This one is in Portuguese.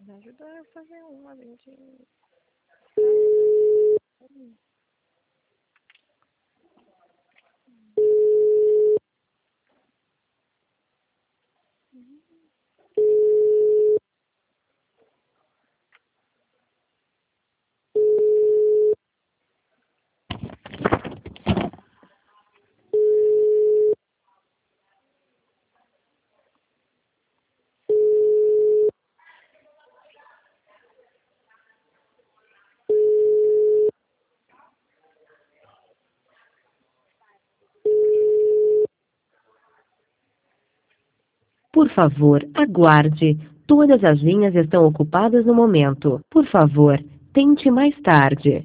Me ajuda a fazer uma, gente. Por favor, aguarde. Todas as linhas estão ocupadas no momento. Por favor, tente mais tarde.